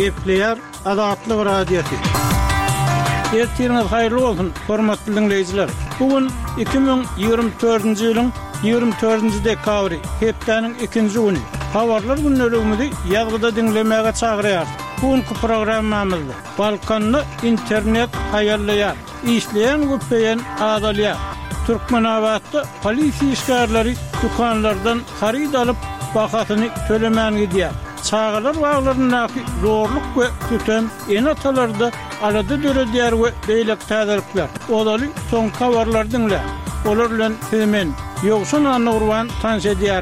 Gepleýär Azatlyk radiosu. Ertiriniz haýyrly bolsun, hormatly dinleýijiler. Bugün 2024-nji ýylyň 24-nji dekabry, hepdeniň 2-nji güni. Habarlar günneligimizi ýazgyda dinlemäge çagyrýar. Bugünkü programmamyzda Balkany internet haýarlaýar, işleýän köpeýen adalýar. Türkmenabatda polisiýa işgärleri dukanlardan harid alyp bakatyny tölemän gidýär. Çağalar bağlarındaky zorluk we tüten enatalarda alada döredýär we beýlek täzelikler. Olaly soň habarlar dinle. Olar bilen hemen ýogşun anurwan tanış edýär.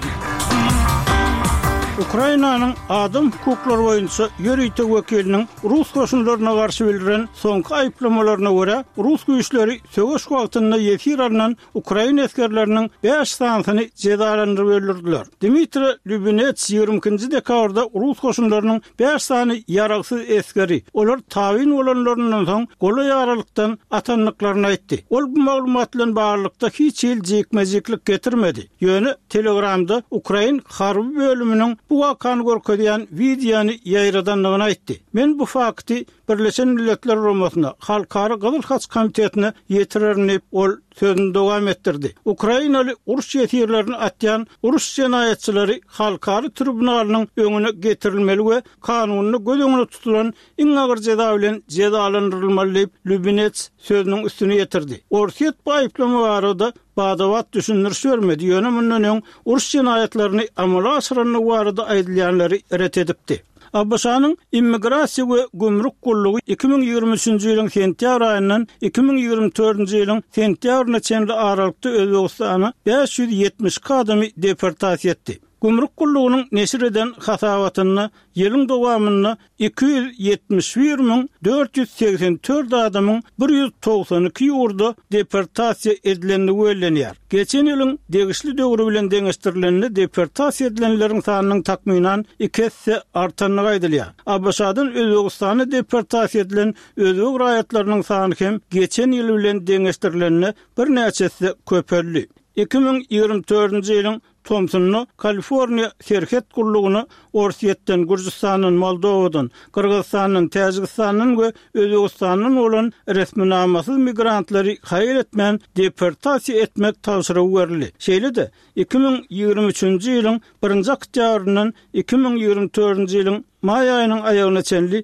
Ukrainanyň adam hukuklary boýunça ýöreýtek wekiliniň Rus goşunlaryna garşy bildiren soňky aýplamalarına görä, Rus güýçleri söwüş wagtynda ýetir alynan Ukraina askerleriniň 5 sanyny jezalandyryp öldürdiler. Dmitri Lubinets 20-nji dekabrda Rus goşunlarynyň 5 sany ýaragsyz askeri, olar tabyn bolanlaryndan soň goly ýaralykdan atanlyklaryny aýtdy. Ol bu maglumat bilen baglanykda hiç jekmejeklik getirmedi. Ýöne Telegramda Ukraina harby bölüminiň bu wakany görkezýän wideony ýaýradanlygyny aýtdy. Men bu fakty Birleşen Milletler Romasyna Halkara Gyzyl Haç Komitetine ýetirerini ol sözüni dowam etdirdi. Ukrainaly uruş ýetirlerini atýan uruş jenaýatçylary halkary tribunalynyň öňüne getirilmeli we kanunyny göz öňünde tutulan iň agyr jeza bilen jezalandyrylmaly diýip Lubinets sözüniň üstüne ýetirdi. Orsiýet bu aýplama barada badawat düşünür görmedi. Ýöne mundan uruş jenaýatlaryny amala aşyranyny barada aýdylýanlary ret edipdi. Abbaşanyň immigrasiýa we gümrük gullugy 2023-nji ýylyň sentýabr aýyndan 2024-nji ýylyň sentýabryna çenli aralykda Özbegistana 570 adamy deportasiýa etdi. Gümrük gullugynyň neşir eden hasabatyny ýylyň dowamyny 271.484 adamyň 192 ýurda deportasiýa edilenligi bellenýär. Geçen ýylyň degişli döwrü bilen deňeşdirilenli deportasiýa edilenleriň sanynyň takminan 2 hesse artanlygy aýdylýar. Abbaşadan Özbegistana deportasiýa edilen özbek raýatlarynyň sany hem geçen ýyl bilen deňeşdirilenli bir näçe hesse köpeldi. 2024-nji ýylyň Thompson'u Kaliforniya şerket gullugyny Orsiýetden, Gürjistanyň, Moldowadan, Kyrgyzstanyň, Täjikistanyň we Özbegistanyň bolan resminamasyz migrantlary haýır etmän deportasiýa etmek tapşyrygy berildi. Şeýle-de 2023-nji ýylyň 1-nji oktýabryndan 2024-nji ýylyň may aýynyň aýagyna çenli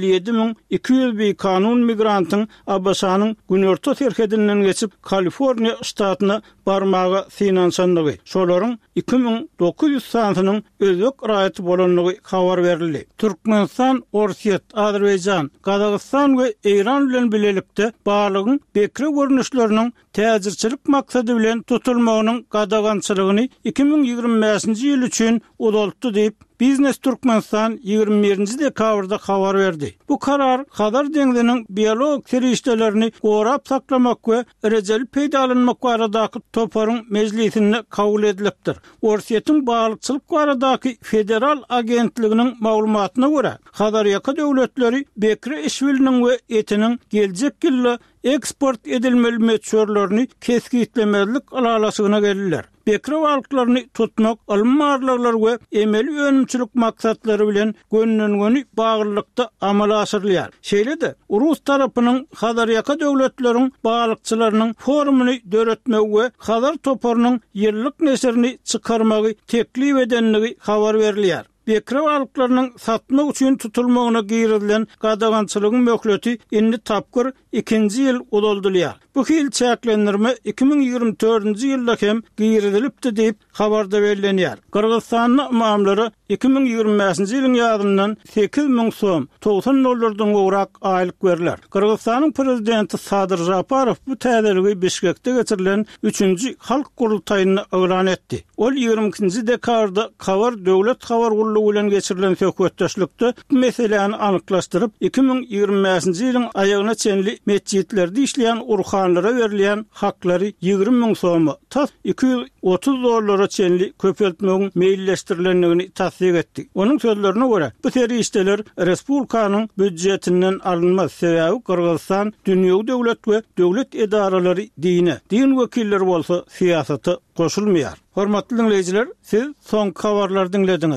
57.200 bir kanun migrantyň Abbaşanyň günorta şerketinden geçip Kaliforniya ştatyna barmagy finansanlygy. Şolaryň 2900 sanynyň özbek raýaty bolanlygy habar berildi. Türkmenistan, Orsiýet, Azerbaýjan, Kazakystan we Iran bilen bilelikde baglygyň bekre görnüşleriniň täzirçilik maksady bilen tutulmagynyň gadagançylygyny 2025-nji ýyl üçin udaltdy diýip Biznes Türkmenistan 21-nji dekabrda habar berdi. Bu karar Hazar deňziňiň biolog serişdelerini gorap saklamak we erejeli peýdalanmak baradaky toparyň mejlisinde kabul edilipdir. Orsiýetiň baglykçylyk baradaky federal agentliginiň maglumatyna görä, Hazar ýaka döwletleri bekre işbiliniň we etiniň geljek ýyly eksport edilmeli meçhurlaryny keskitlemelik alalasygyna geldiler. Bekre balyklaryny tutmak, almarlar we emeli önümçilik maksatlary bilen gönüllüni baglykda amala aşyrylýar. Şeýle-de Rus tarapynyň Hazar ýaka döwletleriň balykçylarynyň forumuny döretmek we Hazar toparynyň ýyllyk neserini çykarmagy teklip edenligi habar berilýär. Bekre balyklarynyň satmak üçin tutulmagyna giýrilen gadagançylygyň möhleti indi tapgyr 2-nji ýyl udaldylýar. Bu hil çäklendirme 2024-nji ýylda hem giýrilipdi diýip habarda bellenýär. Kyrgyzstanyň mamlary 2025-nji ýylyň ýazyndan 8000 soň 90 dollardan gowrak aýlyk berler. Kyrgyzstanyň prezidenti Sadyr Japarow bu täzeligi Bişkekde geçirilen 3-nji halk gurultaýyna öwran etdi. Ol 22-nji dekabrda Kawar döwlet habar gullugy bilen geçirilen söhbetdeşlikde meseleni anyklaşdyryp 2025-nji ýylyň aýagyna çenli mescitlerde işleyen urhanlara verilýän haklary 20.000 soňa tas 230 dollara çenli köpeltmegiň meýilleşdirilenligini tasdik etdi. Onuň sözlerine görä, bu serişdeler respublikanyň büdjetinden alınmaz. Sebäbi Kyrgyzstan dünýäwi döwlet we döwlet edaralary din wekilleri bolsa siýasaty goşulmaýar. Hormatly dinleýijiler, siz soňky habarlary dinlediniz.